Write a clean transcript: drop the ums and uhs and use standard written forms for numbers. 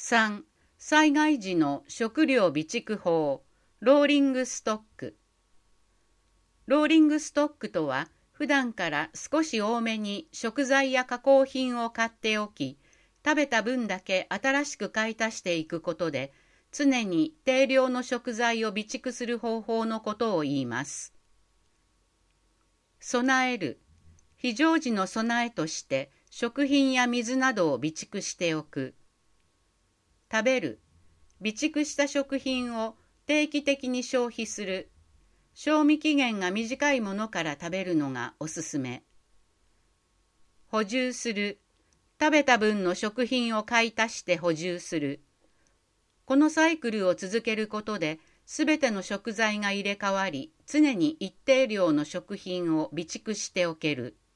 3. 災害時の食料備蓄法、ローリングストック。ローリングストックとは、普段から少し多めに食材や加工品を買っておき、食べた分だけ新しく買い足していくことで、常に定量の食材を備蓄する方法のことを言います。備える。非常時の備えとして食品や水などを備蓄しておく。食べる。備蓄した食品を定期的に消費する。賞味期限が短いものから食べるのがおすすめ。補充する。食べた分の食品を買い足して補充する。このサイクルを続けることで、すべての食材が入れ替わり、常に一定量の食品を備蓄しておける。